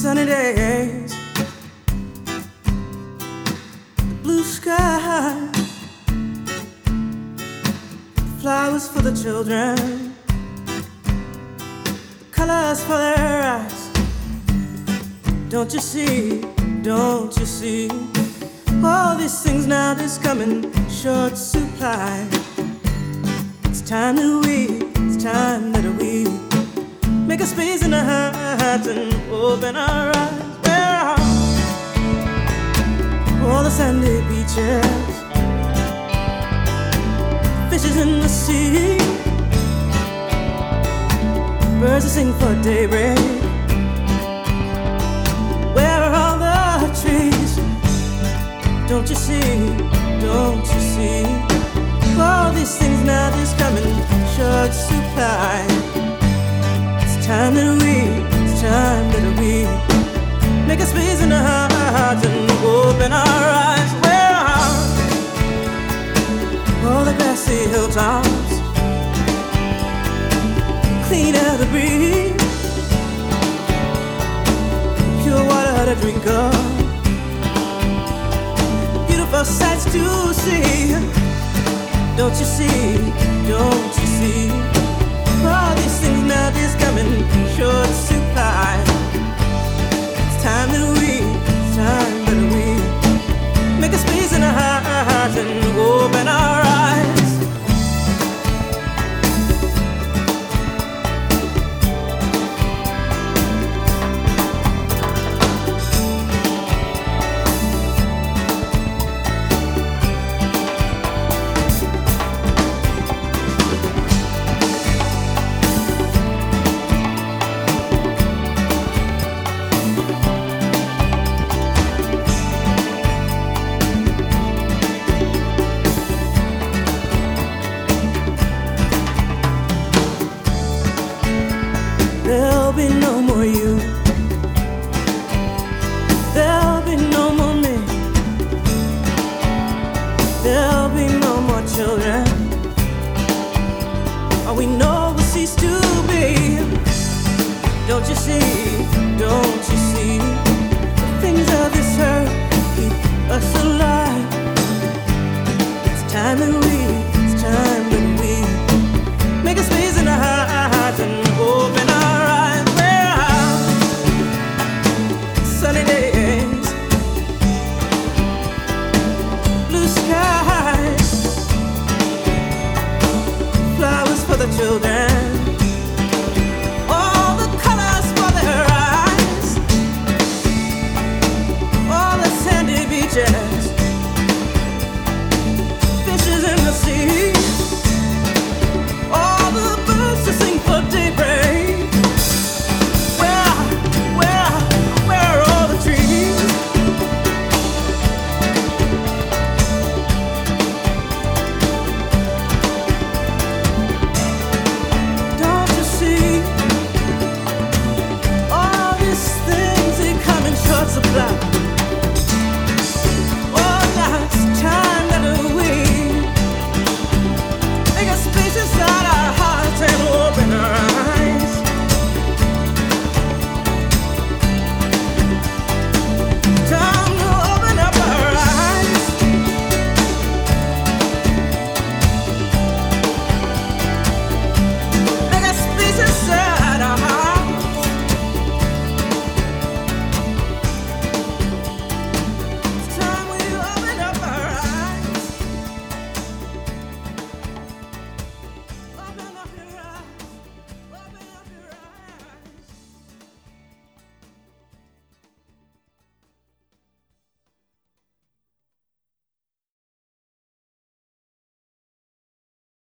sunny days, blue skies, flowers for the children, colors for their eyes. Don't you see, don't you see, all these things now just come in short supply. It's time that we make a space in our hearts and open our eyes. Where are all the sandy beaches, fishes in the sea, birds that sing for daybreak? Where are all the trees? Don't you see, don't you see, all these things now just come in short supply. It's time that we make a space in our hearts and open our eyes. Where are all the grassy hilltops, clean air to breathe, pure water to drink of, beautiful sights to see? Don't you see, don't you see, all these things now just come in short supply. It's time that we make a space in our hearts and open our eyes. There'll be no more you, there'll be no more me, there'll be no more children. All we know will cease to be. Don't you see?